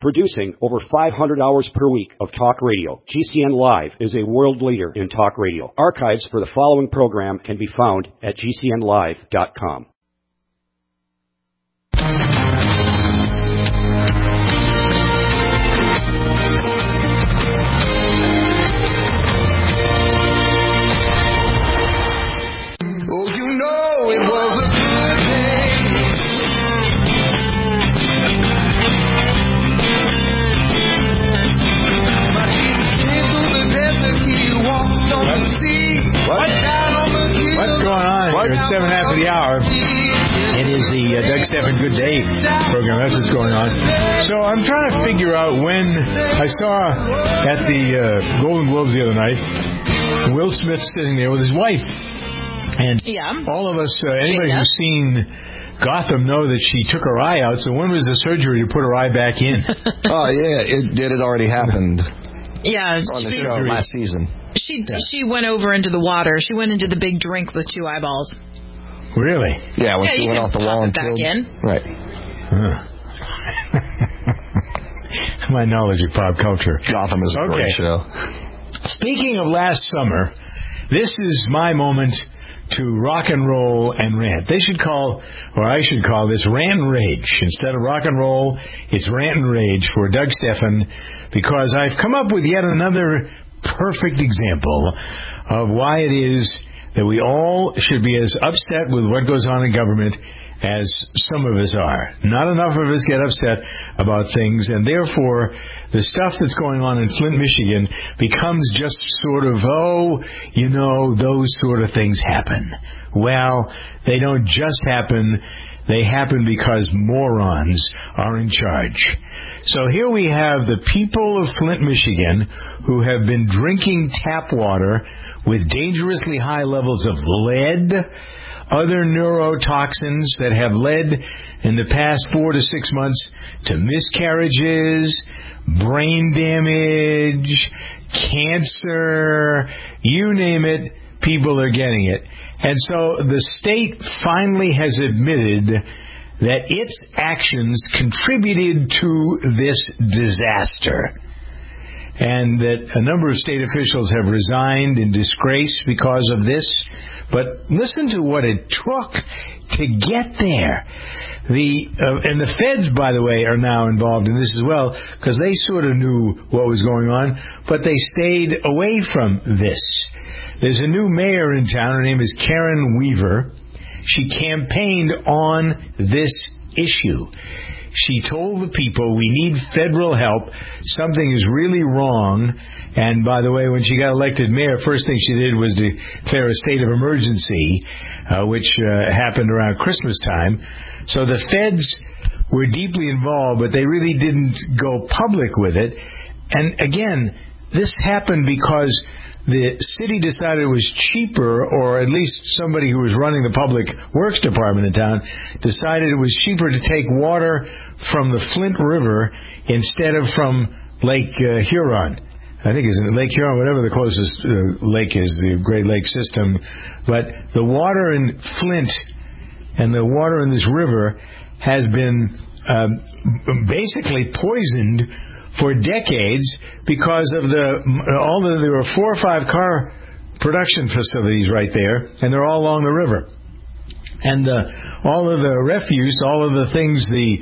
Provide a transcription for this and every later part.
Producing over 500 hours per week of talk radio, GCN Live is a world leader in talk radio. Archives for the following program can be found at GCNlive.com. What's going on? You're at 7 after the hour. It is the Doug Stephan Good Day program. That's what's going on. So I'm trying to figure out when I saw at the Golden Globes the other night, Will Smith sitting there with his wife. And all of us, anybody who's seen Gotham know that she took her eye out. So when was the surgery to put her eye back in? Oh, yeah. It already happened. Yeah. On the show last season. She went over into the water. She went into the big drink with two eyeballs. Really? Yeah, when she went off the wall and back in. Right. My knowledge of pop culture. Gotham is a great show. Speaking of last summer, this is my moment to rock and roll and rant. They should call, or I should call this Rant and Rage. Instead of rock and roll, it's Rant and Rage for Doug Stephan, because I've come up with yet another perfect example of why it is that we all should be as upset with what goes on in government as some of us are. Not enough of us get upset about things, and therefore the stuff that's going on in Flint, Michigan becomes just sort of, those sort of things happen. Well, they don't just happen. They happen because morons are in charge. So here we have the people of Flint, Michigan, who have been drinking tap water with dangerously high levels of lead, other neurotoxins that have led in the past 4 to 6 months to miscarriages, brain damage, cancer, you name it, people are getting it. And so the state finally has admitted that its actions contributed to this disaster, and that a number of state officials have resigned in disgrace because of this. But listen to what it took to get there. And the feds, by the way, are now involved in this as well, because they sort of knew what was going on, but they stayed away from this. There's a new mayor in town. Her name is Karen Weaver. She campaigned on this issue. She told the people, we need federal help. Something is really wrong. And by the way, when she got elected mayor, first thing she did was declare a state of emergency, which happened around Christmas time. So the feds were deeply involved, but they really didn't go public with it. And again, this happened because the city decided it was cheaper, or at least somebody who was running the public works department in town decided it was cheaper to take water from the Flint River instead of from Lake Huron. I think it's Lake Huron, whatever the closest lake is, the Great Lake system. But the water in Flint and the water in this river has been basically poisoned for decades because of there were 4 or 5 car production facilities right there, and they're all along the river. And all of the refuse, all of the things, the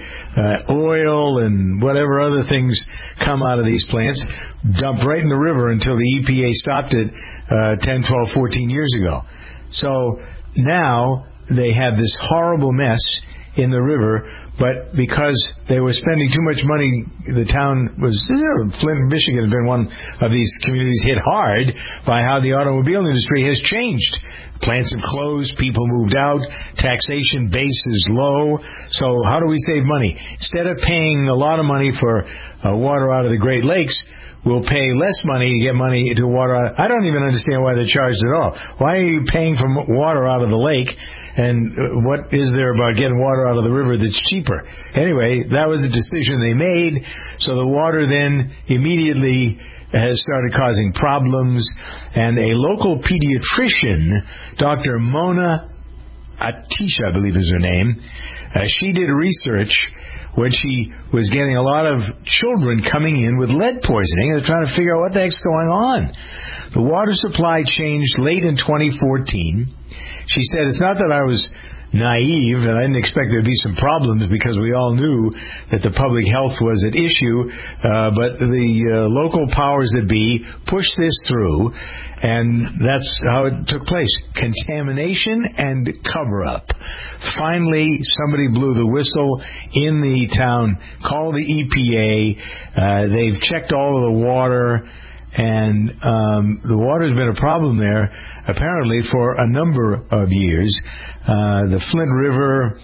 oil and whatever other things come out of these plants, dump right in the river until the EPA stopped it 10, 12, 14 years ago. So now they have this horrible mess in the river, but because they were spending too much money, the town was, Flint, Michigan has been one of these communities hit hard by how the automobile industry has changed. Plants have closed, people moved out, taxation base is low, so how do we save money? Instead of paying a lot of money for water out of the Great Lakes, we'll pay less money to get money to water out. I don't even understand why they're charged at all. Why are you paying for water out of the lake? And what is there about getting water out of the river that's cheaper? Anyway, that was a decision they made. So the water then immediately has started causing problems. And a local pediatrician, Dr. Mona Atisha, I believe is her name. She did research when she was getting a lot of children coming in with lead poisoning and trying to figure out what the heck's going on. The water supply changed late in 2014. She said, it's not that I was naive and I didn't expect there to be some problems because we all knew that the public health was at issue, but the local powers that be pushed this through, and that's how it took place. Contamination and cover-up. Finally, somebody blew the whistle in the town, called the EPA. They've checked all of the water, and the water's been a problem there, apparently, for a number of years. The Flint River,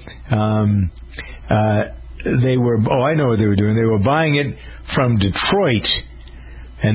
I know what they were doing. They were buying it from Detroit, and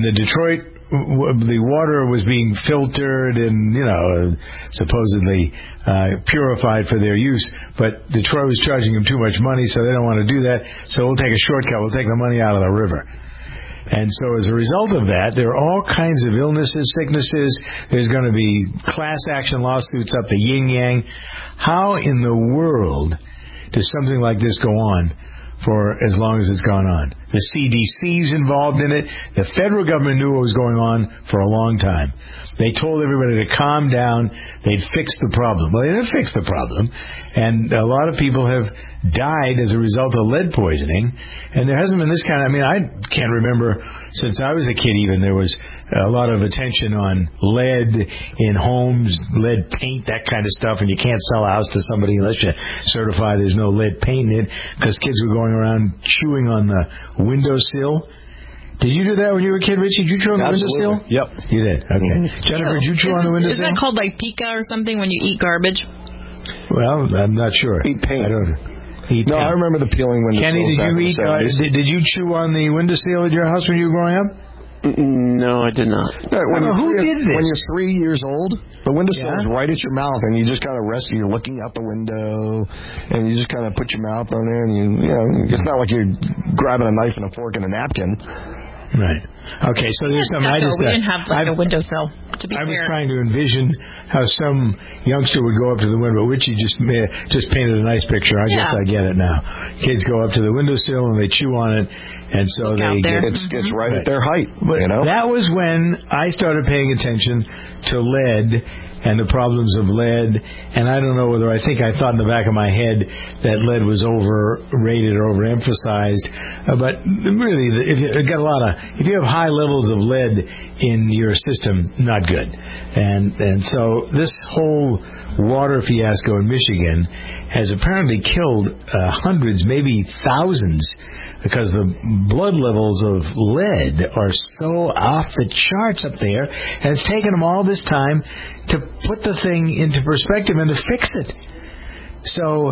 the water was being filtered and, supposedly purified for their use, but Detroit was charging them too much money, so they don't want to do that, so we'll take a shortcut. We'll take the money out of the river. And so as a result of that, there are all kinds of illnesses, sicknesses. There's going to be class action lawsuits up the yin-yang. How in the world does something like this go on for as long as it's gone on? The CDC's involved in it. The federal government knew what was going on for a long time. They told everybody to calm down. They'd fix the problem. Well, they didn't fix the problem. And a lot of people have died as a result of lead poisoning. And there hasn't been this kind of, I can't remember since I was a kid even, there was a lot of attention on lead in homes, lead paint, that kind of stuff. And you can't sell a house to somebody unless you certify there's no lead paint in it, because kids were going around chewing on the windowsill. Did you do that when you were a kid, Richie? Did you chew on the windowsill? Yep. You did? Okay. Jennifer, did you chew on the windowsill? Isn't that called like pica or something when you eat garbage? Well, I'm not sure. Eat paint. I don't know. No, I remember the peeling windowsill. Kenny, did you chew on the windowsill at your house when you were growing up? No, I did not. No, who did this? When you're 3 years old, the windowsill is right at your mouth, and you just kind of rest. You're looking out the window, and you just kind of put your mouth on there, and it's not like you're grabbing a knife and a fork and a napkin. Right. Okay, so there's some. We didn't have a windowsill, to be fair. I was trying to envision how some youngster would go up to the window. Richie just painted a nice picture. I guess I get it now. Kids go up to the windowsill and they chew on it, and so it's right at their height. But that was when I started paying attention to lead and the problems of lead, and I don't know whether I thought in the back of my head that lead was overrated or overemphasized, but really, if you have high levels of lead in your system, not good. And so this whole water fiasco in Michigan has apparently killed hundreds, maybe thousands, because the blood levels of lead are so off the charts up there, and it's taken them all this time to put the thing into perspective and to fix it. So,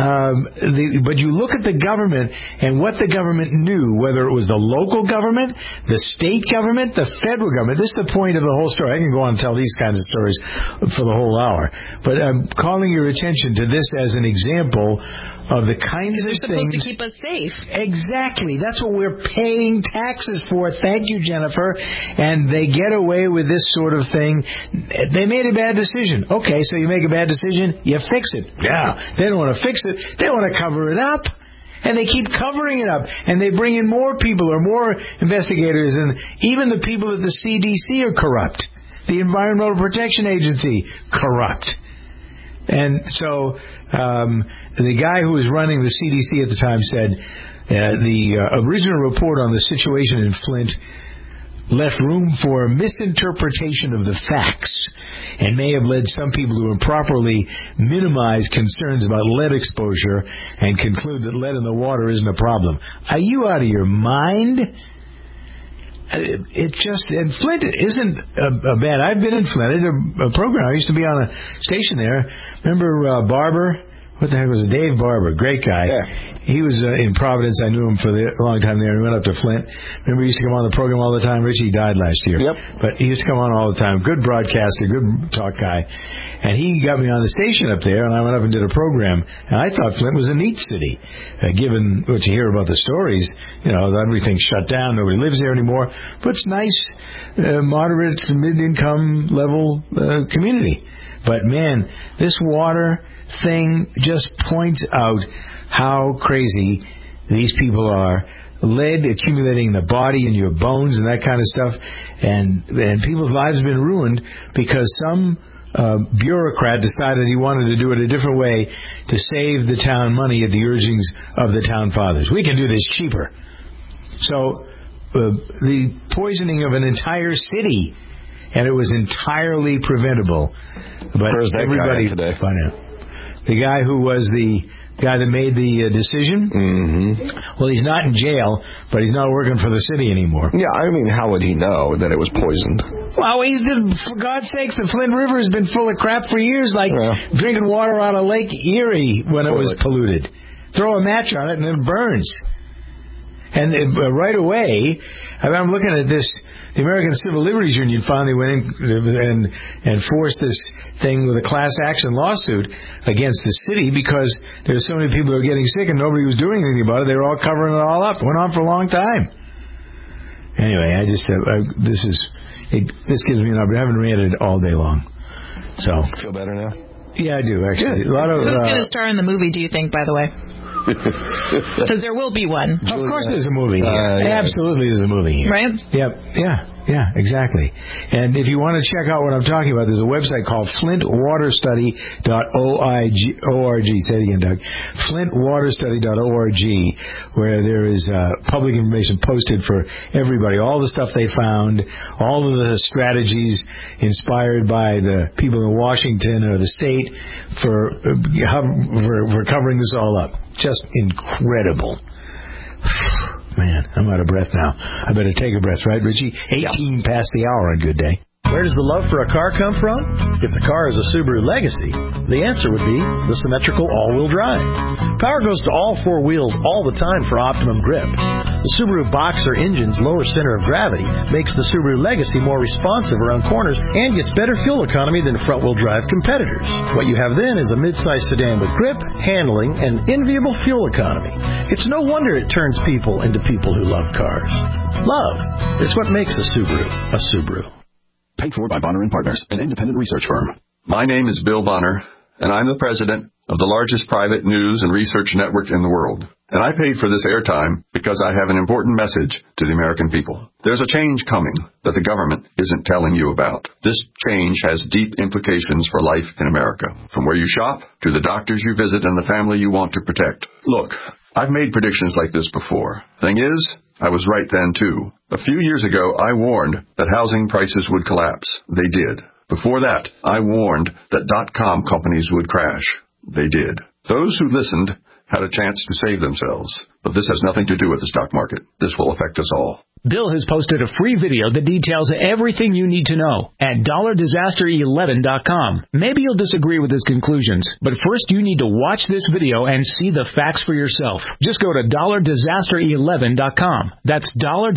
but you look at the government and what the government knew, whether it was the local government, the state government, the federal government. This is the point of the whole story. I can go on and tell these kinds of stories for the whole hour. But I'm calling your attention to this as an example of the kinds of things. They're supposed to keep us safe. Exactly. That's what we're paying taxes for. Thank you, Jennifer. And they get away with this sort of thing. They made a bad decision. Okay, so you make a bad decision, you fix it. Yeah. They don't want to fix it. They want to cover it up. And they keep covering it up. And they bring in more people or more investigators. And even the people at the CDC are corrupt. The Environmental Protection Agency, corrupt. And so the guy who was running the CDC at the time said the original report on the situation in Flint left room for misinterpretation of the facts and may have led some people to improperly minimize concerns about lead exposure and conclude that lead in the water isn't a problem. Are you out of your mind? And Flint isn't a bad. I've been in Flint. I did a program. I used to be on a station there. Remember Barber? What the heck was it? Dave Barber, great guy. Yeah. He was in Providence. I knew him for a long time there. He went up to Flint. Remember, he used to come on the program all the time. Richie died last year. Yep. But he used to come on all the time. Good broadcaster, good talk guy. And he got me on the station up there, and I went up and did a program. And I thought Flint was a neat city, given what you hear about the stories. Everything's shut down. Nobody lives there anymore. But it's nice, moderate, mid-income level community. But, man, this water thing just points out how crazy these people are. Lead accumulating in the body and your bones and that kind of stuff, and people's lives have been ruined because some bureaucrat decided he wanted to do it a different way to save the town money at the urgings of the town fathers. We can do this cheaper. So the poisoning of an entire city, and it was entirely preventable. But where's that everybody guy today? The guy who was the guy that made the decision? Mm-hmm. Well, he's not in jail, but he's not working for the city anymore. Yeah, I mean, how would he know that it was poisoned? Well, for God's sakes, the Flint River has been full of crap for years, like drinking water out of Lake Erie when it was polluted. Throw a match on it and it burns. And right away, I'm looking at this. The American Civil Liberties Union finally went in and forced this thing with a class action lawsuit against the city because there's so many people who are getting sick and nobody was doing anything about it. They were all covering it all up. It went on for a long time. Anyway, I just this gives me an opportunity. I haven't ranted all day long. So feel better now? Yeah, I do actually. A lot of who's going to star in the movie? Do you think? By the way. Because there will be one. Of course there's a movie here. Absolutely there's a movie here. Right? Yep. Yeah, exactly. And if you want to check out what I'm talking about, there's a website called flintwaterstudy.org. Say it again, Doug. flintwaterstudy.org, where there is public information posted for everybody. All the stuff they found, all of the strategies inspired by the people in Washington or the state for covering this all up. Just incredible. Man, I'm out of breath now. I better take a breath, right, Richie? 18 past the hour on Good Day. Where does the love for a car come from? If the car is a Subaru Legacy, the answer would be the symmetrical all-wheel drive. Power goes to all four wheels all the time for optimum grip. The Subaru Boxer engine's lower center of gravity makes the Subaru Legacy more responsive around corners and gets better fuel economy than front-wheel drive competitors. What you have then is a mid-size sedan with grip, handling, and enviable fuel economy. It's no wonder it turns people into people who love cars. Love. It's what makes a Subaru a Subaru. Paid for by Bonner & Partners, an independent research firm. My name is Bill Bonner, and I'm the president of the largest private news and research network in the world. And I paid for this airtime because I have an important message to the American people. There's a change coming that the government isn't telling you about. This change has deep implications for life in America, from where you shop to the doctors you visit and the family you want to protect. Look, I've made predictions like this before. Thing is, I was right then, too. A few years ago, I warned that housing prices would collapse. They did. Before that, I warned that .com companies would crash. They did. Those who listened had a chance to save themselves. But this has nothing to do with the stock market. This will affect us all. Bill has posted a free video that details everything you need to know at $disaster11.com. Maybe you'll disagree with his conclusions, but first you need to watch this video and see the facts for yourself. Just go to $disaster11.com. That's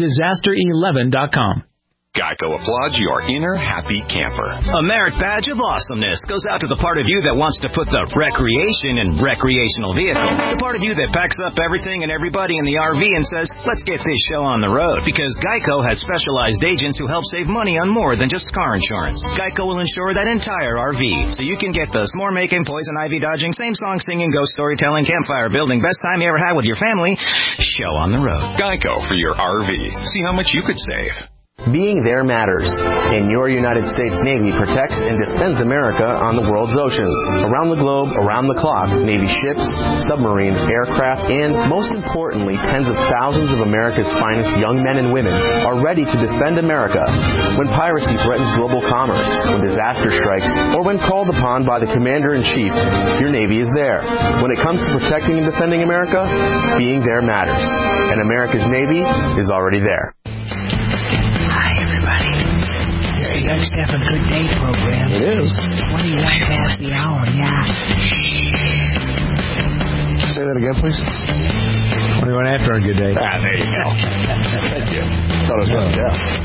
$disaster11.com. GEICO applauds your inner happy camper. A merit badge of awesomeness goes out to the part of you that wants to put the recreation in recreational vehicle. The part of you that packs up everything and everybody in the RV and says, let's get this show on the road. Because GEICO has specialized agents who help save money on more than just car insurance. GEICO will insure that entire RV, so you can get the s'more making, poison ivy dodging, same song singing, ghost storytelling, campfire building, best time you ever had with your family show on the road. GEICO for your RV. See how much you could save. Being there matters, and your United States Navy protects and defends America on the world's oceans. Around the globe, around the clock, Navy ships, submarines, aircraft, and, most importantly, tens of thousands of America's finest young men and women are ready to defend America when piracy threatens global commerce, when disaster strikes, or when called upon by the Commander-in-Chief. Your Navy is there. When it comes to protecting and defending America, being there matters, and America's Navy is already there. Hi, everybody. It's the Doug Stephan Good Day program. It is. 21 past the hour, yeah. Say that again, please. 21 after on Good Day. There you go. Thank you. Thought it was good, yeah.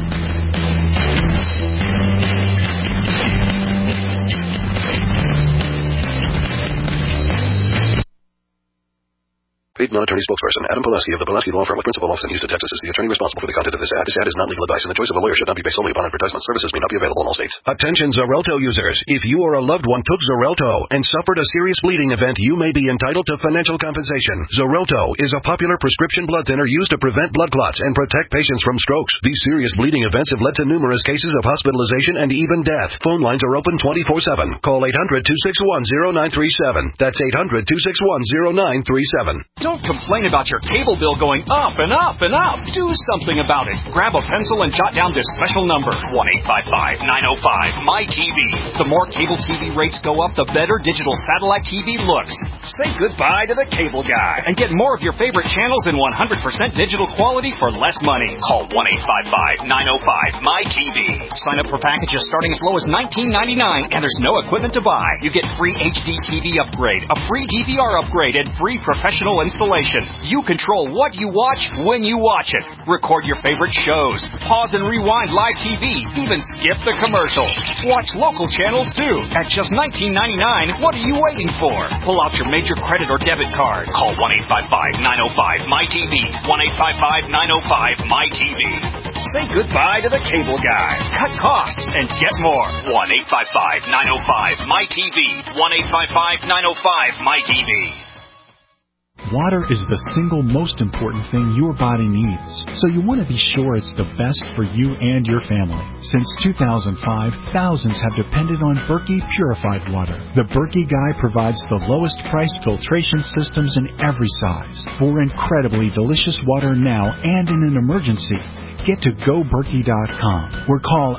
Paid non-attorney spokesperson Adam Pulaski of the Pulaski Law Firm with principal office in Houston, Texas is the attorney responsible for the content of this ad. This ad is not legal advice, and the choice of a lawyer should not be based solely upon advertisement. Services may not be available in all states. Attention Xarelto users. If you or a loved one took Xarelto and suffered a serious bleeding event, you may be entitled to financial compensation. Xarelto is a popular prescription blood thinner used to prevent blood clots and protect patients from strokes. These serious bleeding events have led to numerous cases of hospitalization and even death. Phone lines are open 24/7. Call 800-261-0937. That's 800-261-0937. Don't complain about your cable bill going up and up and up. Do something about it. Grab a pencil and jot down this special number, 1-855-905-MY-TV. The more cable TV rates go up, the better digital satellite TV looks. Say goodbye to the cable guy and get more of your favorite channels in 100% digital quality for less money. Call 1-855-905-MY-TV. Sign up for packages starting as low as $19.99, and there's no equipment to buy. You get free HD TV upgrade, a free DVR upgrade, and free professional installation. You control what you watch when you watch it. Record your favorite shows. Pause and rewind live TV. Even skip the commercials. Watch local channels too. At just $19.99, what are you waiting for? Pull out your major credit or debit card. Call 1-855-905-MY-TV. 1-855-905-MY-TV. Say goodbye to the cable guy. Cut costs and get more. 1-855-905-MY-TV. 1-855-905-MY-TV. Water is the single most important thing your body needs, so you want to be sure it's the best for you and your family. Since 2005, thousands have depended on Berkey purified water. The Berkey Guy provides the lowest priced filtration systems in every size. For incredibly delicious water now and in an emergency, get to GoBerkey.com or call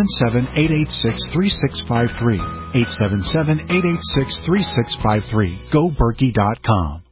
877-886-3653. 877-886-3653. GoBerkey.com.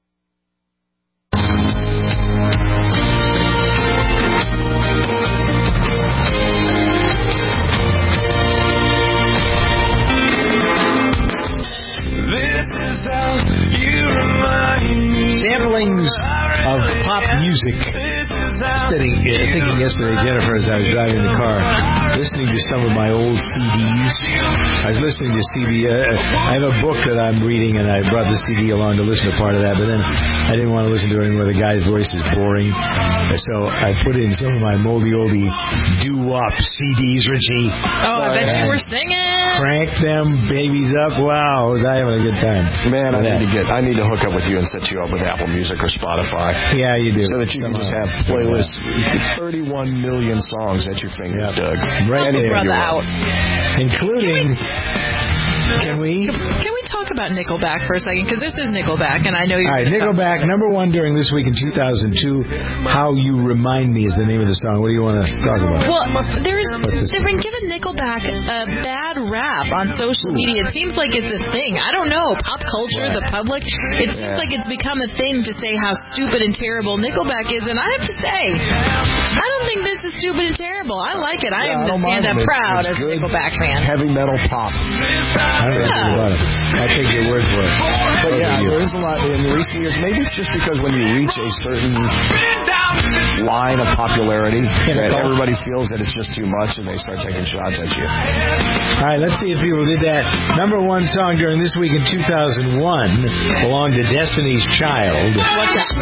Samplings of pop music. Thinking yesterday, Jennifer, as I was driving the car, listening to some of my old CDs. I was listening to I have a book that I'm reading, and I brought the CD along to listen to part of that, but then I didn't want to listen to it where the guy's voice is boring. So I put in some of my moldy oldie doo-wop CDs, Richie. Oh, I bet you were singing. Crank them babies up. Wow, was I having a good time. Man, I need to hook up with you and set you up with Apple Music or Spotify. Yeah, you do. So that you can just have playlists, 31 million songs at your fingers, Doug. Right there. Out. Including... Can we talk about Nickelback for a second? Because this is Nickelback, and I know you're... All right, Nickelback, number one during this week in 2002. How You Remind Me is the name of the song. What do you want to talk about? Well, they've been giving Nickelback a bad rap on social media. It seems like it's a thing. I don't know. Pop culture, the public, it seems like it's become a thing to say how stupid and terrible Nickelback is, and I have to say, I don't think this is stupid and terrible. I like it. I am going to stand up proud as a Nickelback fan. Heavy metal pop. I don't know about it. I'll take your word for it. But yeah, there is a lot in recent years. Maybe it's just because when you reach a certain line of popularity that everybody feels that it's just too much and they start taking shots at you. All right, let's see if people did that. Number one song during this week in 2001 belonged to Destiny's Child. What's that?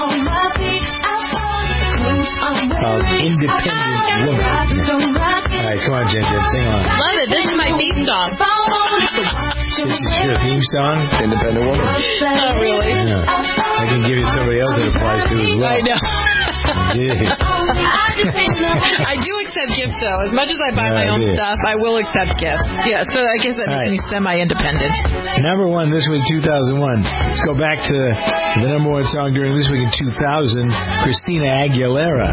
Called Independent Woman. All right, come on, Jen, sing on. Love it. This is my theme song. This is your theme song? Independent Woman. Not really. Yeah. I can give you somebody else that applies to as well. I know. Yeah. I do accept gifts, though. As much as I buy my own stuff, I will accept gifts. Yeah, so I guess that makes me semi-independent. Number one this week, 2001. Let's go back to the number one song during this week in 2000, Christina Aguilera.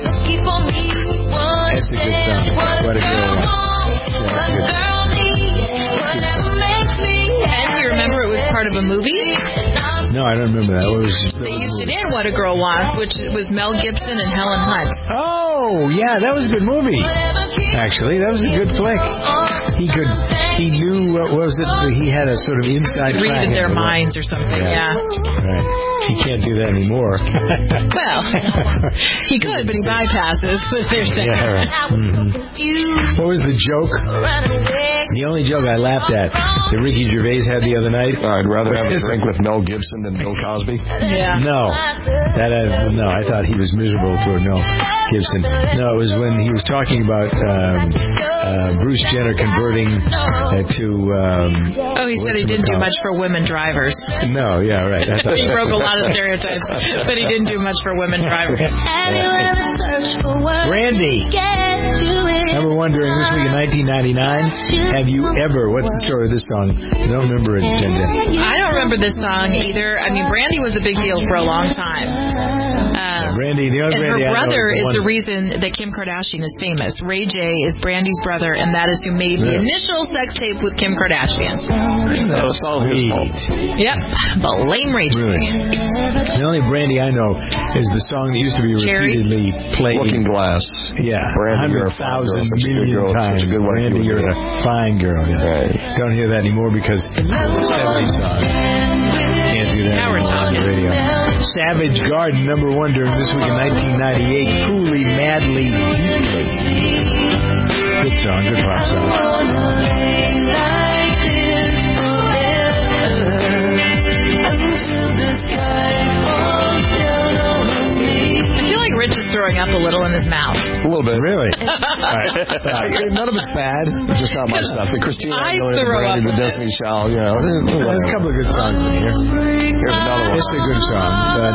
That's a good song. What a girl. And you remember it was part of a movie? No, I don't remember that. They used it in What a Girl Wants, which was Mel Gibson and Helen Hunt. Oh, yeah, that was a good movie. Actually, that was a good flick. He he knew, what was it? He had a sort of inside track. Read in their minds or something, yeah. Right. He can't do that anymore. Well, he could, but he bypasses. They're saying. Yeah, right. What was the joke? The only joke I laughed at that Ricky Gervais had the other night. I'd rather have a drink with Mel Gibson than Bill Cosby. Yeah. No, I thought he was miserable toward Mel Gibson. No, it was when he was talking about Bruce Jenner converting to. He said he didn't do much for women drivers. No, yeah, right. He broke a lot of stereotypes, but he didn't do much for women drivers. Brandy, number one during this week in 1999. Have you ever? What's the story of this song? I don't remember it, Jen. I don't remember this song either. I mean, Brandy was a big deal for a long time. Brandy, the other Brandy. Her brother is the reason that Kim Kardashian is famous. Ray J is Brandy's brother, and that is who made the initial sex tape with Kim Kardashian. That was all his fault. Yep, blame Ray J. Really? The only Brandy I know is the song that used to be repeatedly played. Looking Glass. Yeah, Brandy, 100,000 million times. Brandy, you're a fine girl. Yeah. Right. Don't hear that anymore because it's a 70s song. Can't do that on the radio. Savage Garden, number one during this week in 1998. Coolly, Madly, Deeply. Good song, good pop song. Rich is throwing up a little in his mouth. A little bit. Really? None of it's bad. It's just not my stuff. The Christina Aguilera, the Destiny Child, There's a couple of good songs in here. Here's another one. This is a good song.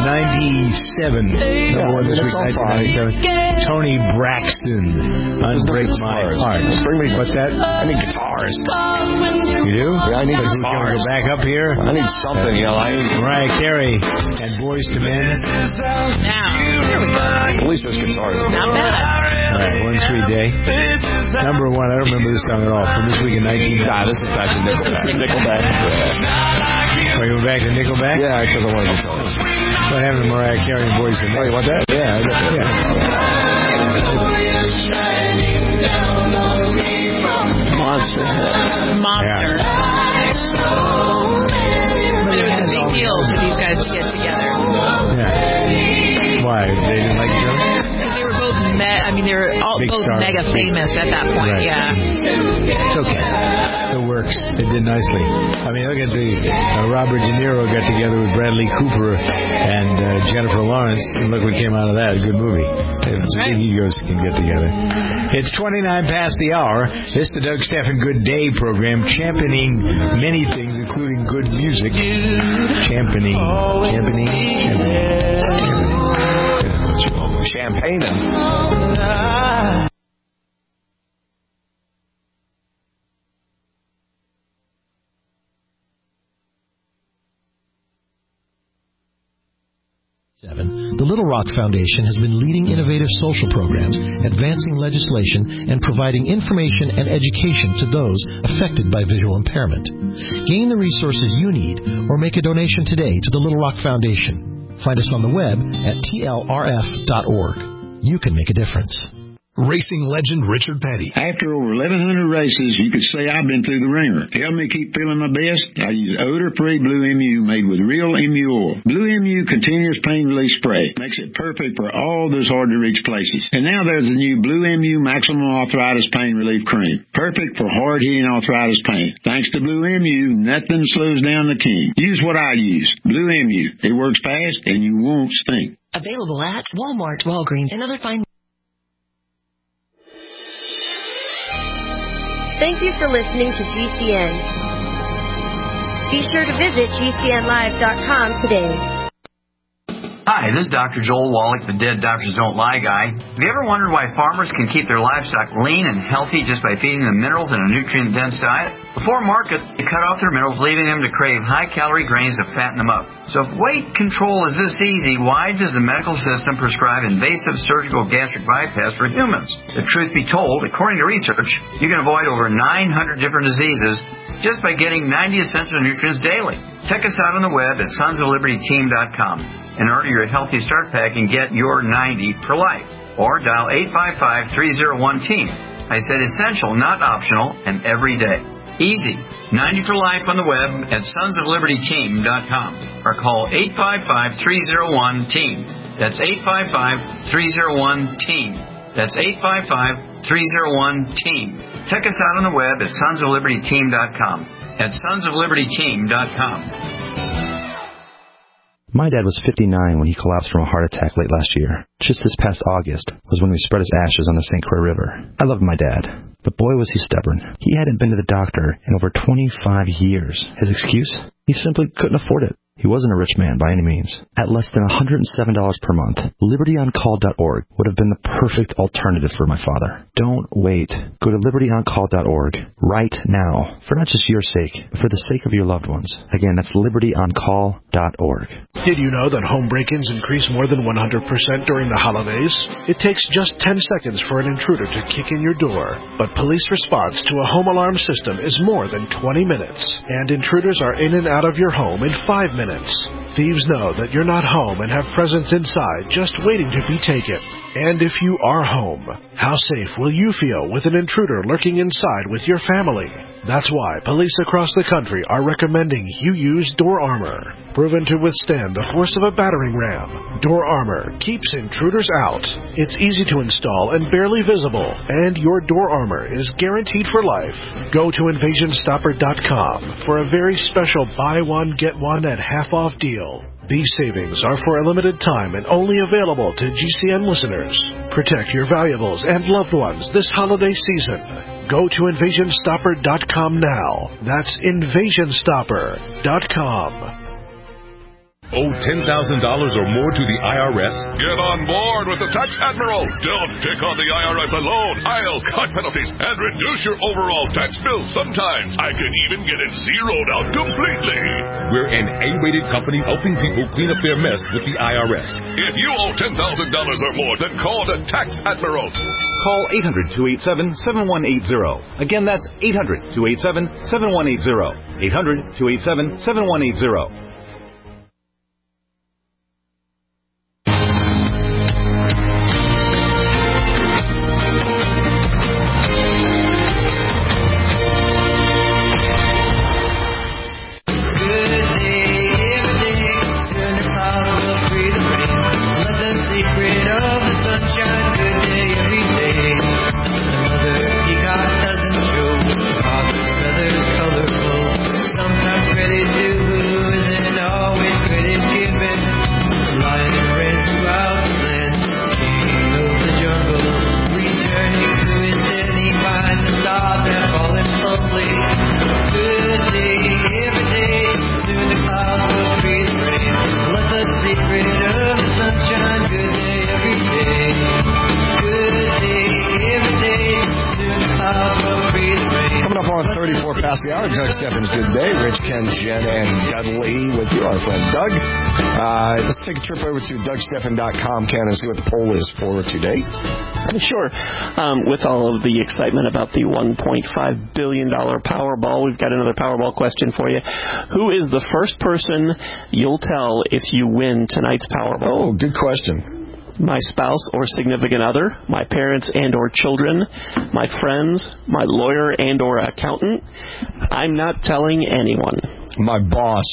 97. Number one this week, 1997. Tony Braxton. Unbreak My Heart. What's that? I need guitars. You do? Yeah, I need guitars. Can we go back up here? I need something, Mariah Carey and Boys to Men. Now, here we go. At least there's guitar. Not bad. All right, One Sweet Day. Number one, I don't remember this song at all. From this week in 1990. This is back to Nickelback. We go back to Nickelback? Yeah, because I want to go. What happened to Mariah Carey and Boys to Men? Oh, you want that? Yeah, I got that. Monster. Yeah. But it was a big deal for these guys to get together. Yeah. Why? They didn't like each other? Because they were both they were both mega famous at that point. Right. Yeah. It's okay. It works. It did nicely. I mean, look at the Robert De Niro got together with Bradley Cooper and Jennifer Lawrence, and look what came out of that. A good movie. Big egos can get together. It's 29 past the hour. This is the Doug Stephan Good Day program, championing many things, including good music. Championing. Champagne. The Little Rock Foundation has been leading innovative social programs, advancing legislation, and providing information and education to those affected by visual impairment. Gain the resources you need or make a donation today to the Little Rock Foundation. Find us on the web at tlrf.org. You can make a difference. Racing legend Richard Petty. After over 1,100 races, you could say I've been through the ringer. To help me keep feeling my best, I use odor-free Blue MU made with real MU oil. Blue MU continuous pain relief spray makes it perfect for all those hard-to-reach places. And now there's a new Blue MU Maximum Arthritis Pain Relief Cream. Perfect for hard-hitting arthritis pain. Thanks to Blue MU, nothing slows down the king. Use what I use. Blue MU. It works fast and you won't stink. Available at Walmart, Walgreens, and other fine... Thank you for listening to GCN. Be sure to visit GCNlive.com today. Hi, this is Dr. Joel Wallach, the Dead Doctors Don't Lie guy. Have you ever wondered why farmers can keep their livestock lean and healthy just by feeding them minerals in a nutrient-dense diet? Before market, they cut off their minerals, leaving them to crave high-calorie grains to fatten them up. So if weight control is this easy, why does the medical system prescribe invasive surgical gastric bypass for humans? The truth be told, according to research, you can avoid over 900 different diseases just by getting 90 essential nutrients daily. Check us out on the web at sonsoflibertyteam.com. And order your Healthy Start Pack and get your 90 for life. Or dial 855-301-TEAM. I said essential, not optional, and every day. Easy. 90 for life on the web at sonsoflibertyteam.com or call 855-301-TEAM. That's 855-301-TEAM. That's 855-301-TEAM. Check us out on the web at sonsoflibertyteam.com. At sonsoflibertyteam.com. My dad was 59 when he collapsed from a heart attack late last year. Just this past August was when we spread his ashes on the St. Croix River. I loved my dad, but boy was he stubborn. He hadn't been to the doctor in over 25 years. His excuse? He simply couldn't afford it. He wasn't a rich man by any means. At less than $107 per month, LibertyOnCall.org would have been the perfect alternative for my father. Don't wait. Go to LibertyOnCall.org right now, for not just your sake, but for the sake of your loved ones. Again, that's LibertyOnCall.org. Did you know that home break-ins increase more than 100% during the holidays? It takes just 10 seconds for an intruder to kick in your door, but police response to a home alarm system is more than 20 minutes, and intruders are in and out of your home in 5 minutes. Thieves know that you're not home and have presents inside just waiting to be taken. And if you are home, how safe will you feel with an intruder lurking inside with your family? That's why police across the country are recommending you use Door Armor. Proven to withstand the force of a battering ram, Door Armor keeps intruders out. It's easy to install and barely visible, and your Door Armor is guaranteed for life. Go to InvasionStopper.com for a very special buy one, get one at half-off deal. These savings are for a limited time and only available to GCN listeners. Protect your valuables and loved ones this holiday season. Go to InvasionStopper.com now. That's InvasionStopper.com. Owe $10,000 or more to the IRS? Get on board with the Tax Admiral. Don't pick on the IRS alone. I'll cut penalties and reduce your overall tax bill. Sometimes I can even get it zeroed out completely. We're an A-rated company helping people clean up their mess with the IRS. If you owe $10,000 or more, then call the Tax Admiral. Call 800-287-7180. Again, that's 800-287-7180. 800-287-7180. Let's take a trip over to DougStephan.com, Ken, and see what the poll is for today. Sure. With all of the excitement about the $1.5 billion Powerball, we've got another Powerball question for you. Who is the first person you'll tell if you win tonight's Powerball? Oh, good question. My spouse or significant other, my parents and or children, my friends, my lawyer and or accountant. I'm not telling anyone. My boss.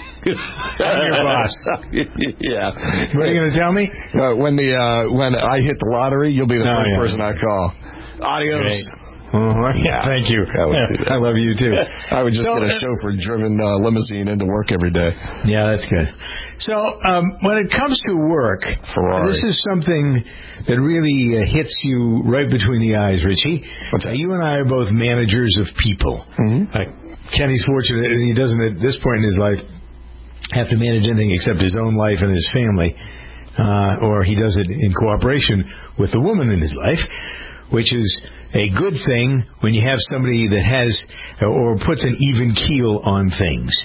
I'm your boss. Yeah. What are you going to tell me? When I hit the lottery, you'll be the first person I call. Adios. Great. Yeah, thank you. I love you too. I would just get a chauffeur-driven limousine into work every day. Yeah, that's good. So when it comes to work, Ferrari. This is something that really hits you right between the eyes, Richie. What's that? You and I are both managers of people. Mm-hmm. Kenny's fortunate, and he doesn't at this point in his life have to manage anything except his own life and his family, or he does it in cooperation with the woman in his life, which is a good thing when you have somebody that has or puts an even keel on things.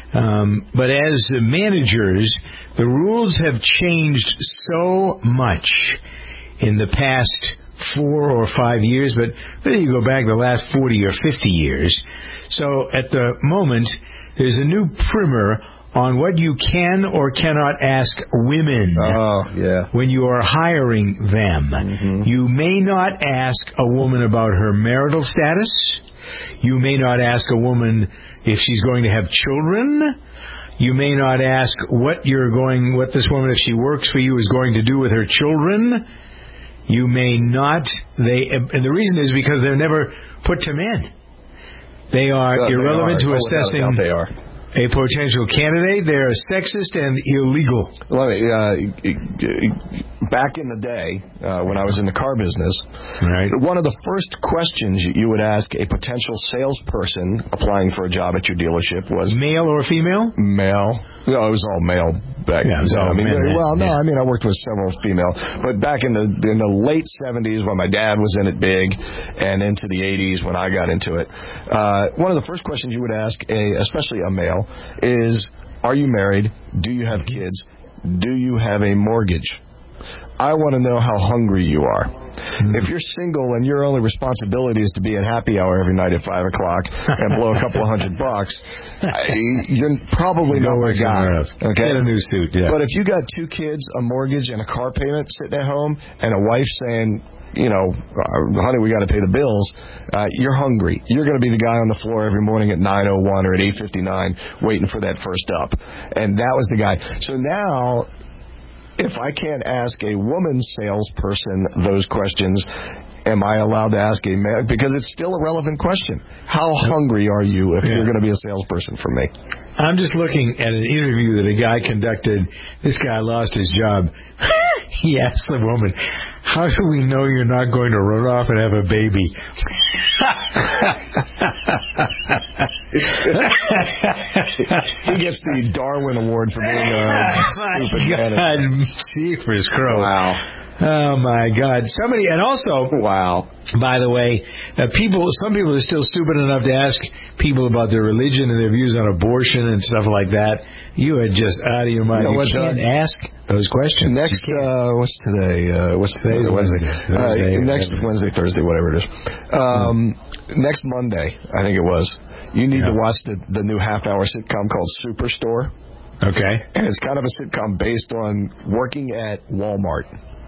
But as managers, the rules have changed so much in the past 4 or 5 years, but whether you go back the last 40 or 50 years. So at the moment, there's a new primer on what you can or cannot ask women when you are hiring them. Mm-hmm. You may not ask a woman about her marital status. You may not ask a woman if she's going to have children. You may not ask what this woman, if she works for you, is going to do with her children. You may not. And the reason is because they're never put to men. They are irrelevant to assessing. They are. A potential candidate. They're sexist and illegal. Back in the day, when I was in the car business, right, one of the first questions you would ask a potential salesperson applying for a job at your dealership was... Male or female? Male. No, it was all male back then. I worked with several female. But back in the late 70s when my dad was in it big and into the 80s when I got into it, one of the first questions you would ask, especially a male, is, are you married? Do you have kids? Do you have a mortgage? I want to know how hungry you are. If you're single and your only responsibility is to be at happy hour every night at 5 o'clock and blow a couple of $100, you're probably not my guy. Okay? Get a new suit, yeah. But if you got 2 kids, a mortgage, and a car payment sitting at home, and a wife saying, honey, we got to pay the bills, you're hungry. You're going to be the guy on the floor every morning at 9:01 or at 8:59 waiting for that first up. And that was the guy. So now, if I can't ask a woman salesperson those questions, am I allowed to ask a man? Because it's still a relevant question. How hungry are you if you're going to be a salesperson for me? I'm just looking at an interview that a guy conducted. This guy lost his job. He asked the woman, how do we know you're not going to run off and have a baby? He gets the Darwin Award for being a stupid man. Jeepers crow. Wow. Oh, my God. Somebody, and also, wow. By the way, some people are still stupid enough to ask people about their religion and their views on abortion and stuff like that. You are just out of your mind. You can't ask those questions. Next, what's today? What's today? Wednesday. Next Wednesday, Thursday, whatever it is. Next Monday, I think it was. You need to watch the new half-hour sitcom called Superstore. Okay. And it's kind of a sitcom based on working at Walmart.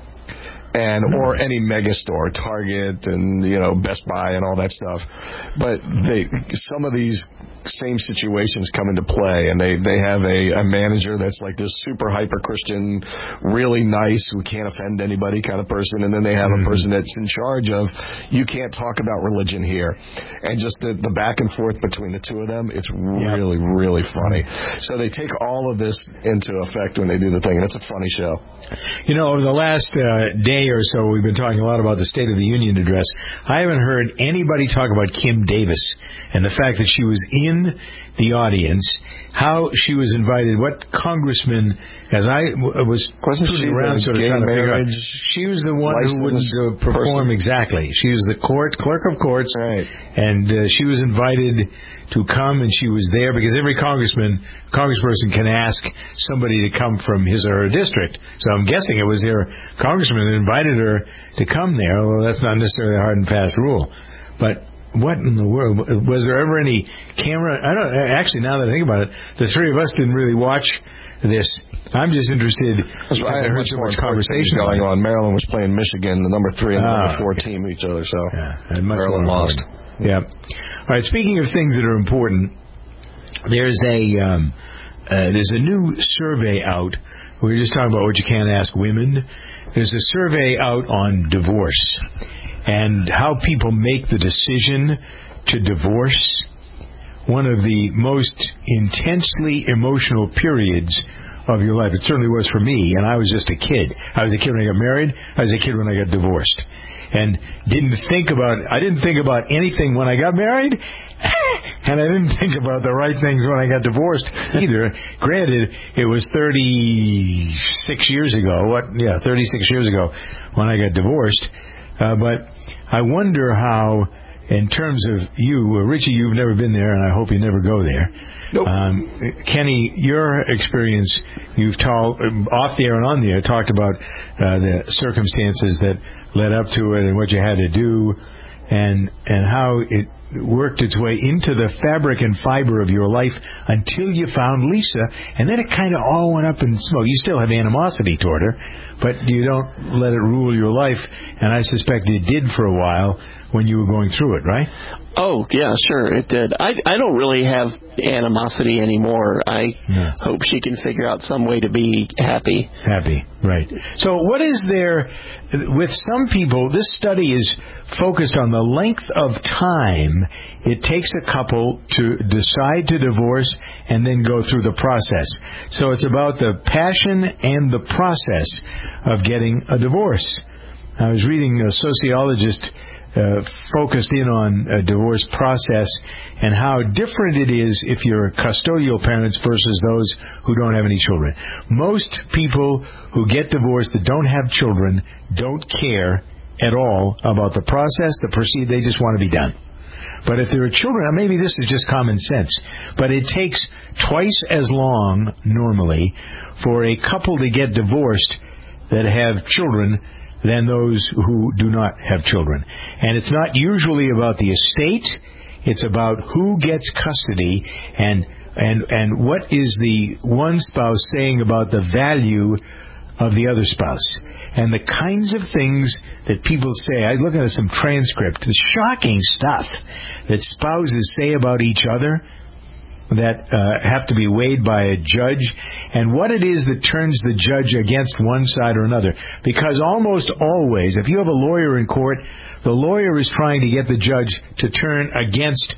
Or any mega store, Target and Best Buy and all that stuff. But some of these same situations come into play, and they have a manager that's like this super hyper Christian, really nice, who can't offend anybody kind of person, and then they have a person that's in charge of, you can't talk about religion here, and just the back and forth between the two of them, it's really, really funny. So they take all of this into effect when they do the thing, and it's a funny show. Over the last day or so, we've been talking a lot about the State of the Union address. I haven't heard anybody talk about Kim Davis and the fact that she was in the audience, how she was invited, what congressman, as I was tooting around sort of trying to figure out, she was the one who wouldn't perform exactly. She was the clerk of courts, right. And she was invited to come, and she was there because every congressperson can ask somebody to come from his or her district. So I'm guessing it was their congressman that invited her to come there, although that's not necessarily a hard and fast rule. But what in the world? Was there ever any camera? Actually, now that I think about it, the three of us didn't really watch this. I'm just interested because I heard so much conversation going on. Maryland was playing Michigan, the number 3 and the number 4 team each other, so Maryland lost. Yeah. All right, speaking of things that are important, there's a new survey out. We were just talking about what you can't ask women. There's a survey out on divorce and how people make the decision to divorce. One of the most intensely emotional periods of your life. It certainly was for me, and I was just a kid. I was a kid when I got married. I was a kid when I got divorced. And I didn't think about anything when I got married, and I didn't think about the right things when I got divorced either. Granted, it was 36 years ago. 36 years ago when I got divorced. But I wonder how, in terms of you, Richie, you've never been there, and I hope you never go there. Nope. Kenny, your experience, you've told off the air and on the air, talked about the circumstances that led up to it and what you had to do, and how worked its way into the fabric and fiber of your life until you found Lisa, and then it kind of all went up in smoke. You still have animosity toward her, but you don't let it rule your life, and I suspect it did for a while when you were going through it, right? Oh, yeah, sure, it did. I don't really have animosity anymore. I hope she can figure out some way to be happy. Happy, right. So what is there, with some people, this study is focused on the length of time it takes a couple to decide to divorce and then go through the process. So it's about the passion and the process of getting a divorce. I was reading a sociologist focused in on a divorce process and how different it is if you're custodial parents versus those who don't have any children. Most people who get divorced that don't have children don't care at all about the process, the procedure. They just want to be done. But if there are children, maybe this is just common sense, but it takes twice as long normally for a couple to get divorced that have children than those who do not have children. And it's not usually about the estate. It's about who gets custody and what is the one spouse saying about the value of the other spouse. And the kinds of things that people say, I look at some transcript, the shocking stuff that spouses say about each other that have to be weighed by a judge, and what it is that turns the judge against one side or another. Because almost always, if you have a lawyer in court, the lawyer is trying to get the judge to turn against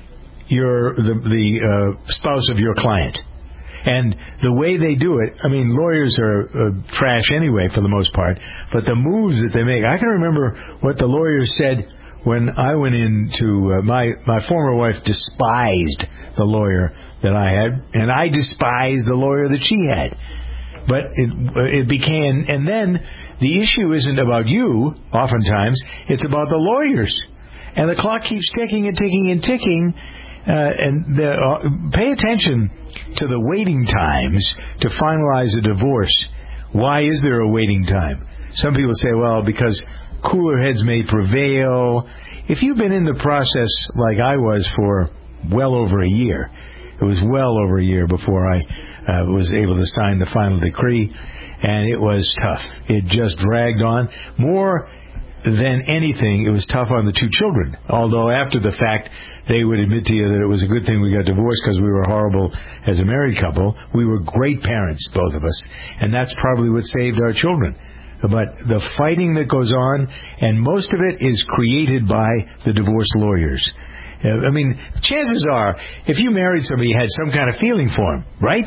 the spouse of your client. And the way they do it, I mean, lawyers are trash anyway for the most part, but the moves that they make, I can remember what the lawyer said when I went into my former wife despised the lawyer that I had, and I despised the lawyer that she had. But it became, and then the issue isn't about you, oftentimes, it's about the lawyers. And the clock keeps ticking and ticking and ticking, pay attention to the waiting times to finalize a divorce. Why is there a waiting time? Some people say, well, because cooler heads may prevail. If you've been in the process like I was for well over a year, it was well over a year before I was able to sign the final decree, and it was tough. It just dragged on. More than anything, it was tough on the two children, although after the fact, they would admit to you that it was a good thing we got divorced because we were horrible as a married couple. We were great parents, both of us, and that's probably what saved our children. But the fighting that goes on, and most of it is created by the divorce lawyers. I mean, chances are, if you married somebody, you had some kind of feeling for him, right?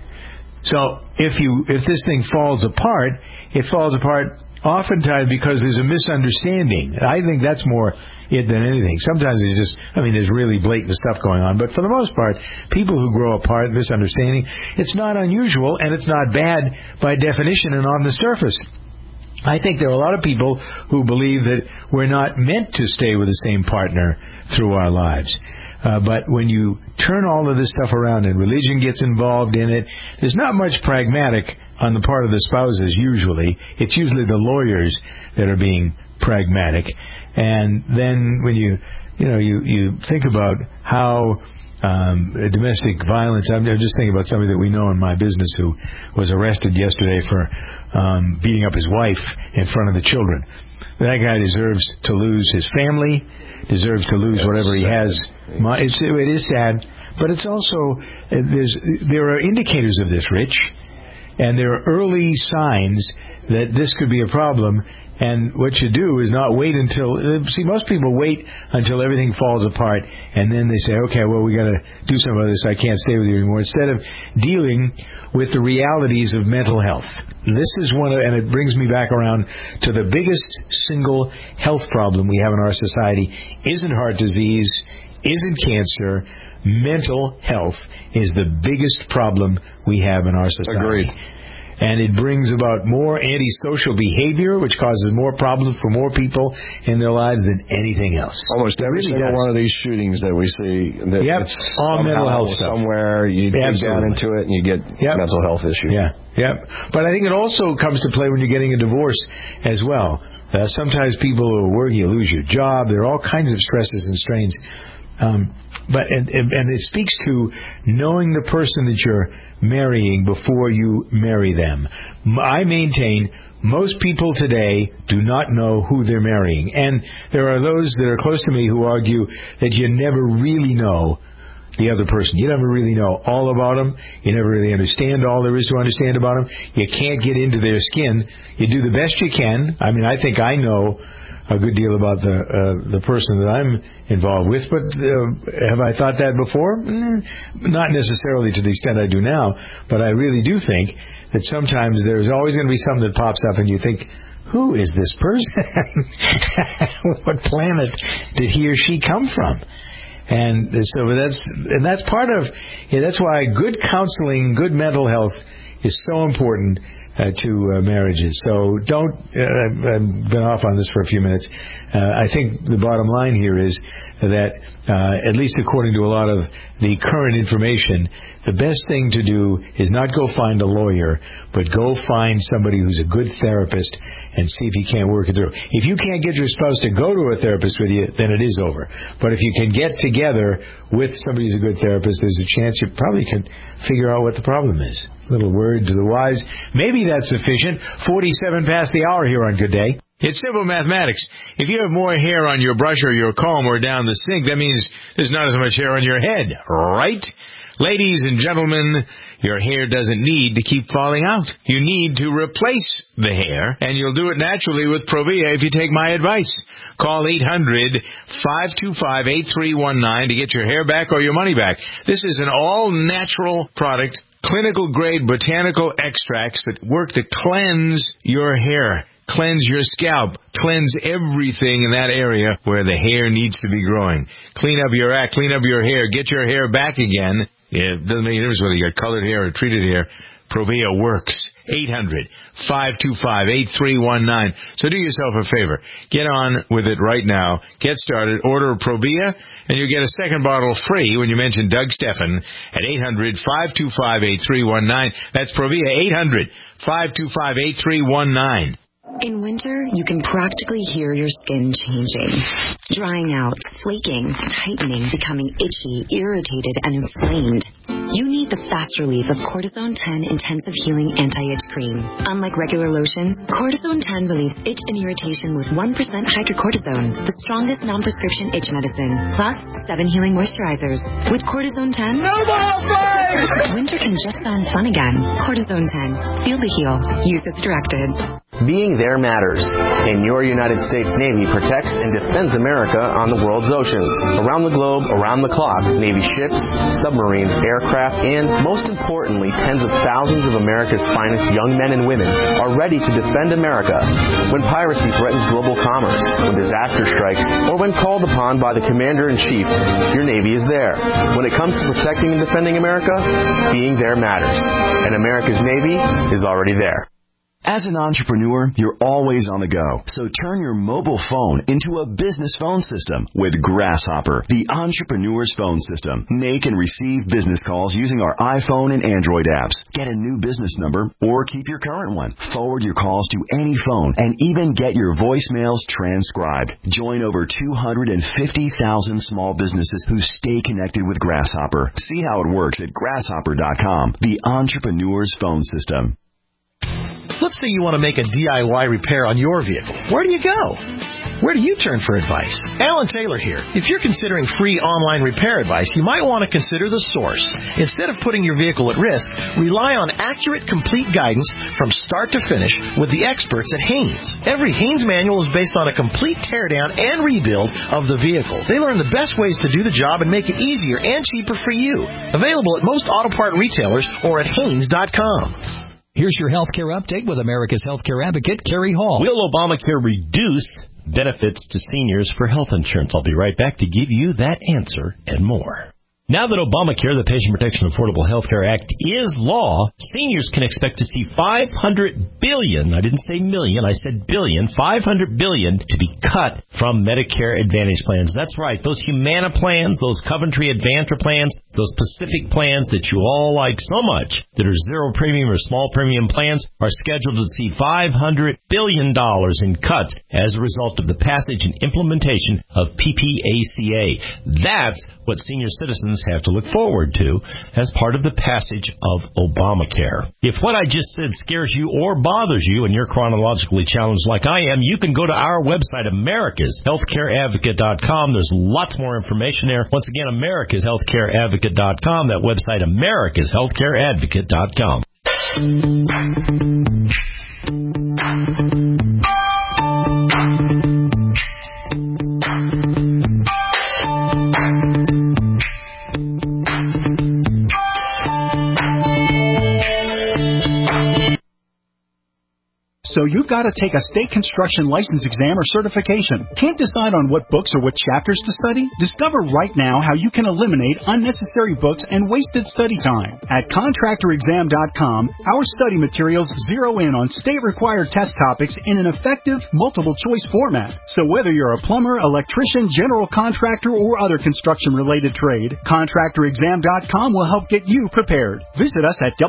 So if this thing falls apart, it falls apart oftentimes because there's a misunderstanding. I think that's more it than anything. Sometimes it's just, there's really blatant stuff going on. But for the most part, people who grow apart, misunderstanding, it's not unusual and it's not bad by definition and on the surface. I think there are a lot of people who believe that we're not meant to stay with the same partner through our lives. But when you turn all of this stuff around and religion gets involved in it, there's not much pragmatic on the part of the spouses usually. It's usually the lawyers that are being pragmatic. And then when you think about how domestic violence, I'm just thinking about somebody that we know in my business who was arrested yesterday for beating up his wife in front of the children. That guy deserves to lose his family, deserves to lose whatever he has. It is sad, but it's also, there are indicators of this, Rich, and there are early signs that this could be a problem. And what you do is not wait until, most people wait until everything falls apart, and then they say, okay, well, we got to do something about this. I can't stay with you anymore. Instead of dealing with the realities of mental health. This is and it brings me back around to the biggest single health problem we have in our society. Isn't heart disease, isn't cancer. Mental health is the biggest problem we have in our society. Agreed. And it brings about more antisocial behavior, which causes more problems for more people in their lives than anything else. Almost every single one of these shootings that we see, it's all mental health stuff. Somewhere you dig down into it and you get mental health issues. But I think it also comes to play when you're getting a divorce as well. Sometimes people are working, you lose your job. There are all kinds of stresses and strains. But it speaks to knowing the person that you're marrying before you marry them. I maintain most people today do not know who they're marrying. And there are those that are close to me who argue that you never really know the other person. You never really know all about them. You never really understand all there is to understand about them. You can't get into their skin. You do the best you can. I mean, I think I know a good deal about the person that I'm involved with, but have I thought that before? Not necessarily to the extent I do now, but I really do think that sometimes there's always going to be something that pops up and you think, who is this person? What planet did he or she come from? And so that's part of, that's why good counseling, good mental health is so important to marriages. So don't, I've been off on this for a few minutes. I think the bottom line here is that, at least according to a lot of the current information, the best thing to do is not go find a lawyer, but go find somebody who's a good therapist and see if you can't work it through. If you can't get your spouse to go to a therapist with you, then it is over. But if you can get together with somebody who's a good therapist, there's a chance you probably can figure out what the problem is. A little word to the wise. Maybe that's sufficient. 47 past the hour here on Good Day. It's simple mathematics. If you have more hair on your brush or your comb or down the sink, that means there's not as much hair on your head, right? Ladies and gentlemen, your hair doesn't need to keep falling out. You need to replace the hair, and you'll do it naturally with Provia if you take my advice. Call 800-525-8319 to get your hair back or your money back. This is an all-natural product, clinical-grade botanical extracts that work to cleanse your hair, cleanse your scalp, cleanse everything in that area where the hair needs to be growing. Clean up your act, clean up your hair, get your hair back again. It doesn't make any difference whether you got colored hair or treated hair. Provia works. 800-525-8319. So do yourself a favor. Get on with it right now. Get started. Order Provia, and you'll get a second bottle free when you mention Doug Stephan at 800-525-8319. That's Provia, 800-525-8319. In winter, you can practically hear your skin changing, drying out, flaking, tightening, becoming itchy, irritated, and inflamed. You need the fast relief of Cortisone 10 Intensive Healing Anti-Itch Cream. Unlike regular lotion, Cortisone 10 relieves itch and irritation with 1% hydrocortisone, the strongest non-prescription itch medicine, plus 7 healing moisturizers. With Cortisone 10, winter can just sound fun again. Cortisone 10. Feel the heal. Use as directed. Being there matters, and your United States Navy protects and defends America on the world's oceans. Around the globe, around the clock, Navy ships, submarines, aircraft, and, most importantly, tens of thousands of America's finest young men and women are ready to defend America when piracy threatens global commerce, when disaster strikes, or when called upon by the Commander-in-Chief. Your Navy is there. When it comes to protecting and defending America, being there matters, and America's Navy is already there. As an entrepreneur, you're always on the go. So turn your mobile phone into a business phone system with Grasshopper, the entrepreneur's phone system. Make and receive business calls using our iPhone and Android apps. Get a new business number or keep your current one. Forward your calls to any phone and even get your voicemails transcribed. Join over 250,000 small businesses who stay connected with Grasshopper. See how it works at grasshopper.com, the entrepreneur's phone system. Let's say you want to make a DIY repair on your vehicle. Where do you go? Where do you turn for advice? Alan Taylor here. If you're considering free online repair advice, you might want to consider The Source. Instead of putting your vehicle at risk, rely on accurate, complete guidance from start to finish with the experts at Haynes. Every Haynes manual is based on a complete teardown and rebuild of the vehicle. They learn the best ways to do the job and make it easier and cheaper for you. Available at most auto part retailers or at Haynes.com. Here's your healthcare update with America's healthcare advocate, Kerry Hall. Will Obamacare reduce benefits to seniors for health insurance? I'll be right back to give you that answer and more. Now that Obamacare, the Patient Protection Affordable Health Care Act, is law, seniors can expect to see $500 billion, I didn't say million, I said billion, $500 billion to be cut from Medicare Advantage plans. That's right, those Humana plans, those Coventry Advantage plans, those Pacific plans that you all like so much, that are zero premium or small premium plans, are scheduled to see $500 billion in cuts as a result of the passage and implementation of PPACA. That's what senior citizens have to look forward to as part of the passage of Obamacare. If what I just said scares you or bothers you and you're chronologically challenged like I am, you can go to our website, americashealthcareadvocate.com. There's lots more information there. Once again, americashealthcareadvocate.com. That website, americashealthcareadvocate.com. So you've got to take a state construction license exam or certification. Can't decide on what books or what chapters to study? Discover right now how you can eliminate unnecessary books and wasted study time. At contractorexam.com, our study materials zero in on state-required test topics in an effective, multiple-choice format. So whether you're a plumber, electrician, general contractor, or other construction-related trade, contractorexam.com will help get you prepared. Visit us at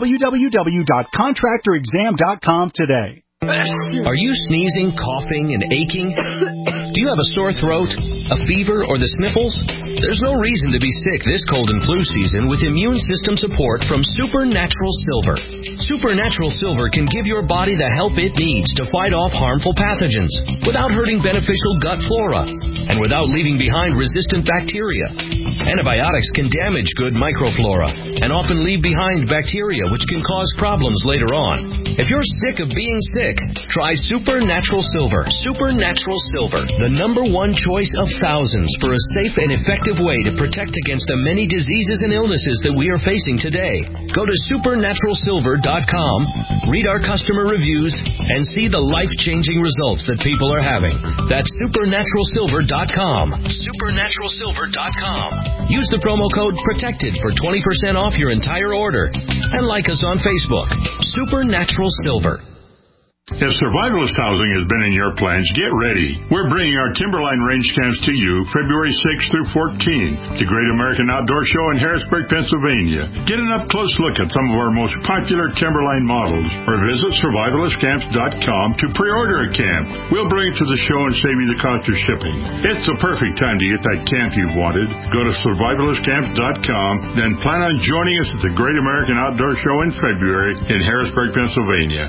www.contractorexam.com today. Are you sneezing, coughing, and aching? Do you have a sore throat, a fever, or the sniffles? There's no reason to be sick this cold and flu season with immune system support from Supernatural Silver. Supernatural Silver can give your body the help it needs to fight off harmful pathogens without hurting beneficial gut flora and without leaving behind resistant bacteria. Antibiotics can damage good microflora and often leave behind bacteria which can cause problems later on. If you're sick of being sick, try Supernatural Silver. Supernatural Silver, the #1 choice of thousands for a safe and effective way to protect against the many diseases and illnesses that we are facing today. Go to supernaturalsilver.com, read our customer reviews, and see the life-changing results that people are having. That's supernaturalsilver.com. Supernaturalsilver.com. Use the promo code PROTECTED for 20% off your entire order. And like us on Facebook. Supernatural Silver. If survivalist housing has been in your plans, get ready. We're bringing our Timberline Range Camps to you February 6th through 14th, the Great American Outdoor Show in Harrisburg, Pennsylvania. Get an up-close look at some of our most popular Timberline models, or visit survivalistcamps.com to pre-order a camp. We'll bring it to the show and save you the cost of shipping. It's the perfect time to get that camp you've wanted. Go to survivalistcamps.com, then plan on joining us at the Great American Outdoor Show in February in Harrisburg, Pennsylvania.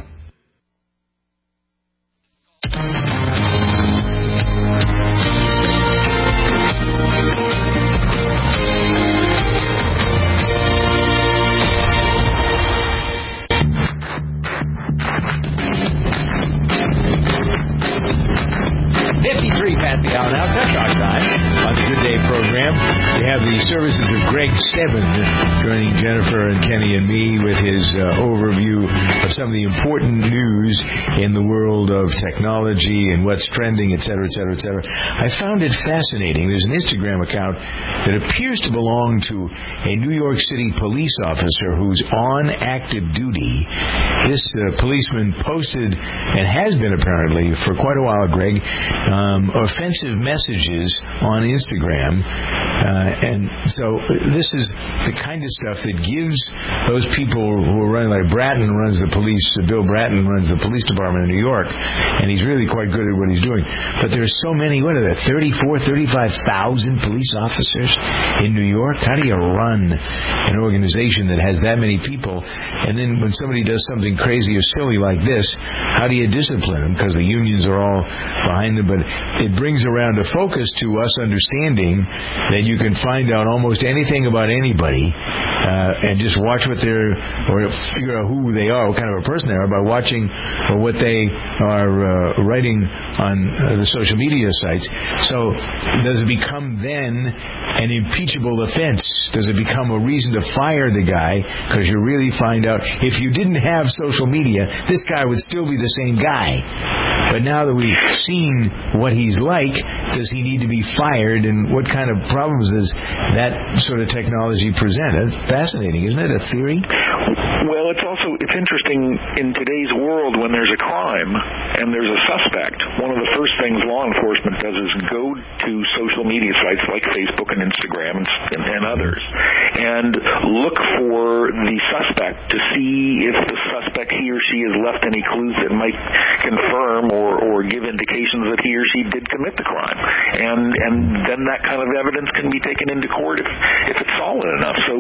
Past the hour now, Tech Talk time on the Good Day program. We have the services of Greg Stebbins joining Jennifer and Kenny and me with his overview of some of the important news in the world of technology and what's trending, et cetera, et cetera, et cetera. I found it fascinating. There's an Instagram account that appears to belong to a New York City police officer who's on active duty. This policeman posted, and has been apparently for quite a while, Greg, offensive messages on Instagram. And so this is the kind of stuff that gives those people who are running, like Bratton runs the police, Bill Bratton runs the police department in New York, and he's really quite good at what he's doing. But there's so many, what are there, 35,000 police officers in New York? How do you run an organization that has that many people? And then when somebody does something crazy or silly like this, how do you discipline them? Because the unions are all behind them. But it brings around a focus to us understanding that you can find out almost anything about anybody and just watch what they're, or figure out who they are, what kind of a person they are, by watching or what they are writing on the social media sites. So does it become then an impeachable offense? Does it become a reason to fire the guy because you really find out if you didn't have social media, this guy would still be the same guy? But now that we've seen what he's like, does he need to be fired, and what kind of problems does that sort of technology present? It's fascinating, isn't it? A theory? Well, it's interesting in today's world when there's a crime and there's a suspect. One of the first things law enforcement does is go to social media sites like Facebook and Instagram and others and look for the suspect to see if the suspect, he or she, has left any clues that might confirm or give indications that he or she did commit the crime. And then that kind of evidence can be taken into court if it's solid enough. So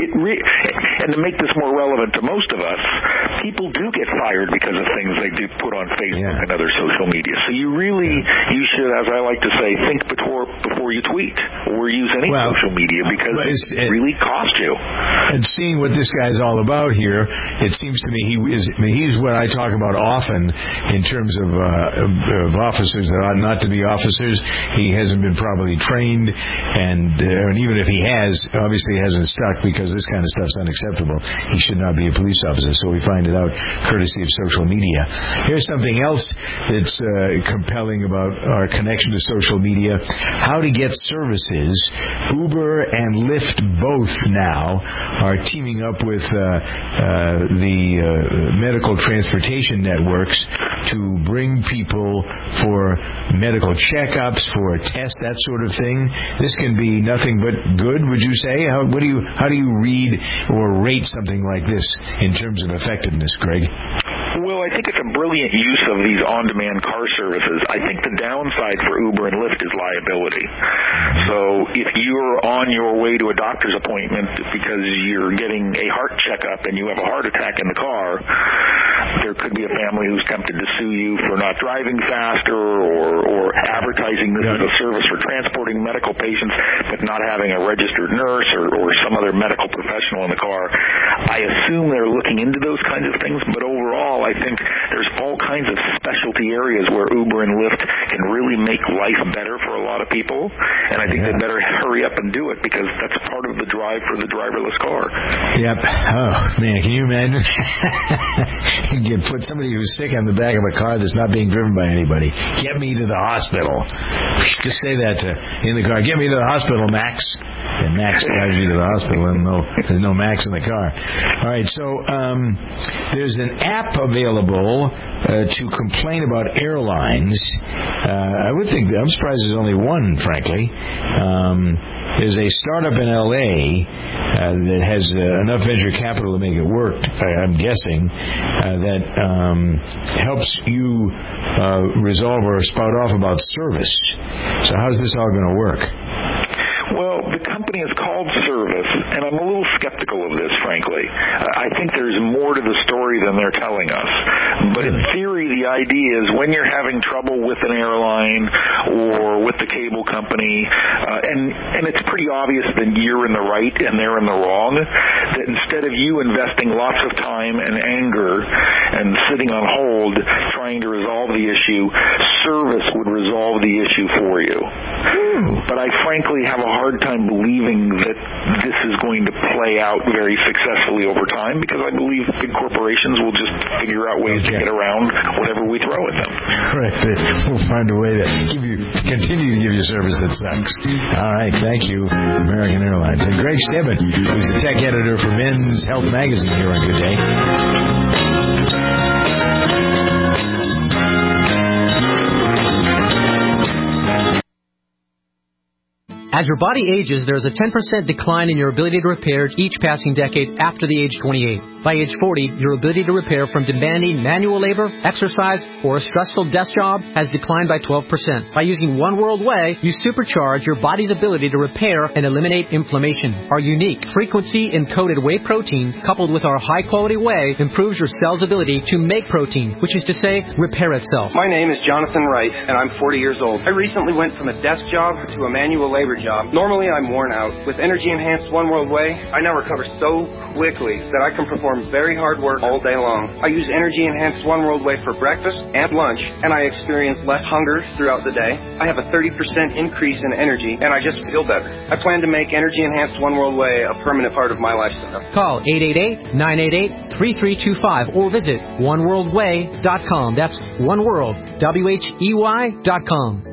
and to make this more relevant to most of us, people do get fired because of things they do put on Facebook and other social media. So you should, as I like to say, think before you tweet or use any social media, because it really costs you. And seeing what this guy's all about here, it seems to me he's what I talk about often in terms of officers that ought not to be officers. He hasn't been properly trained, and even if he has, obviously hasn't stuck, because this kind of stuff's unacceptable. He should not be a police officer. So we find it out courtesy of social media. Here's something else that's compelling about our connection to social media. How to get services. Uber and Lyft both now are teaming up with the medical transportation networks to bring people for medical checkups, for tests, that sort of thing. This can be nothing but good, would you say? How do you read or rate something like this in terms of effectiveness, Greg? Well, I think it's a brilliant use of these on-demand car services. I think the downside for Uber and Lyft is liability. So if you're on your way to a doctor's appointment because you're getting a heart checkup and you have a heart attack in the car, there could be a family who's tempted to sue you for not driving faster or advertising this as a service for transporting medical patients but not having a registered nurse or some other medical professional in the car. I assume they're looking into those kinds of things, but overall I think there's all kinds of specialty areas where Uber and Lyft can really make life better for a lot of people, and I think they better hurry up and do it, because that's part of the drive for the driverless car. Yep. Oh, man, can you imagine? You put somebody who's sick on the back of a car that's not being driven by anybody. Get me to the hospital. Just say that in the car. Get me to the hospital, Max. And Max drives you to the hospital, and there's no Max in the car. All right, so there's an app available to complain about airlines. I would think, I'm surprised there's only one, frankly. There's a startup in L.A. That has enough venture capital to make it work, I'm guessing, that helps you resolve or spout off about service. So how's this all going to work? Well, the company is called Service, and I'm a little skeptical of this, frankly. I think there's more to the story than they're telling us. But in theory, the idea is when you're having trouble with an airline or with the cable company, and it's pretty obvious that you're in the right and they're in the wrong, that instead of you investing lots of time and anger and sitting on hold trying to resolve the issue, Service would resolve the issue for you. But I frankly have a hard time believing that this is going to play out very successfully over time, because I believe big corporations will just figure out ways to get around whatever we throw at them. Right. We'll find a way to continue to give you service that sucks. All right. Thank you, American Airlines. And Greg Stebbin, who's the tech editor for Men's Health Magazine, here on Good Day. As your body ages, there is a 10% decline in your ability to repair each passing decade after the age 28. By age 40, your ability to repair from demanding manual labor, exercise, or a stressful desk job has declined by 12%. By using One World Whey, you supercharge your body's ability to repair and eliminate inflammation. Our unique frequency-encoded whey protein, coupled with our high-quality whey, improves your cell's ability to make protein, which is to say, repair itself. My name is Jonathan Wright, and I'm 40 years old. I recently went from a desk job to a manual labor job. Normally, I'm worn out. With Energy Enhanced One World Way, I now recover so quickly that I can perform very hard work all day long. I use Energy Enhanced One World Way for breakfast and lunch, and I experience less hunger throughout the day. I have a 30% increase in energy, and I just feel better. I plan to make Energy Enhanced One World Way a permanent part of my lifestyle. Call 888-988-3325 or visit oneworldway.com. That's oneworld, WHEY.com.